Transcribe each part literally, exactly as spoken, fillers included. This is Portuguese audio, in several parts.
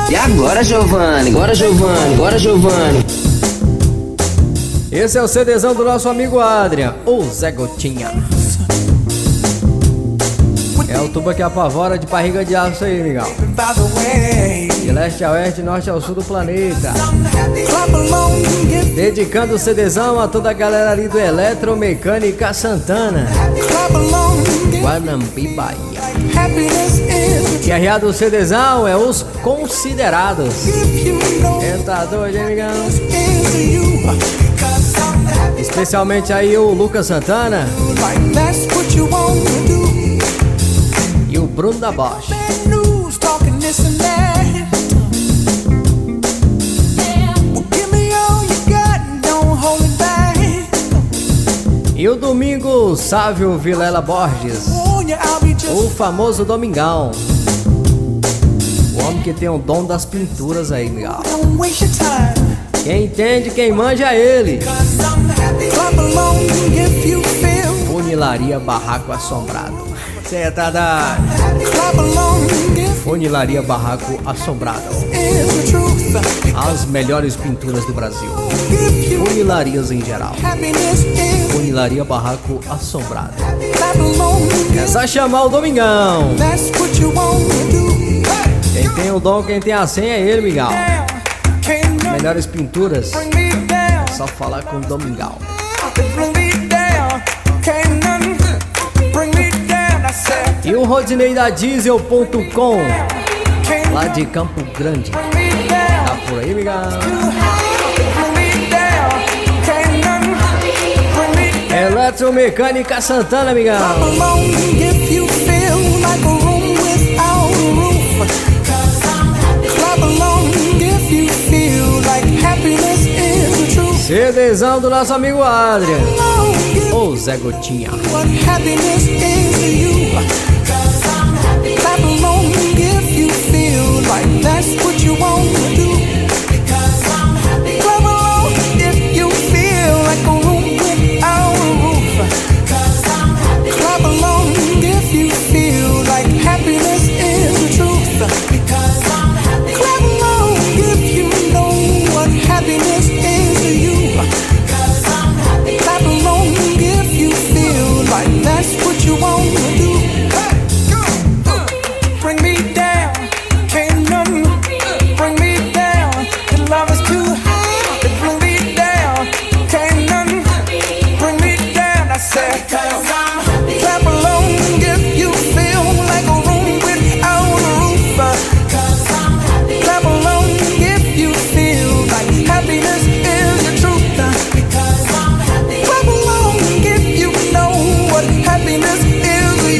E agora, Giovanni? Agora, Giovanni? Agora, Giovanni? Esse é o CDzão do nosso amigo Adrian, o Zé Gotinha. É o tuba que apavora de barriga de aço aí, Miguel. De leste a oeste, norte ao sul do planeta. Dedicando o CDzão a toda a galera ali do Eletromecânica Santana, Guanambi, Bahia. E a reada do CDzão é os Considerados. Quem tá doido, hein, amigão? Especialmente aí o Lucas Santana e o Bruno da Bosch. E o Domingo Sávio Vilela Borges, o famoso Domingão. O homem que tem o dom das pinturas aí, Miguel. Quem entende, quem manja é ele. Funilaria Barraco Assombrado. Cê tá da Funilaria Barraco Assombrado. As melhores pinturas do Brasil. Funilarias em geral. Funilaria Barraco Assombrado. É só chamar o Domingão. Quem tem o dom, quem tem a senha é ele, Miguel. Melhores pinturas, é só falar com o Domingão. E o Rodinei da Diesel ponto com, lá de Campo Grande. Tá por aí, Miguel? Eletromecânica Santana, Miguel. CDzão do nosso amigo Adrian, o Zé Gotinha.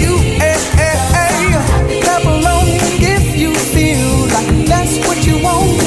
What you want.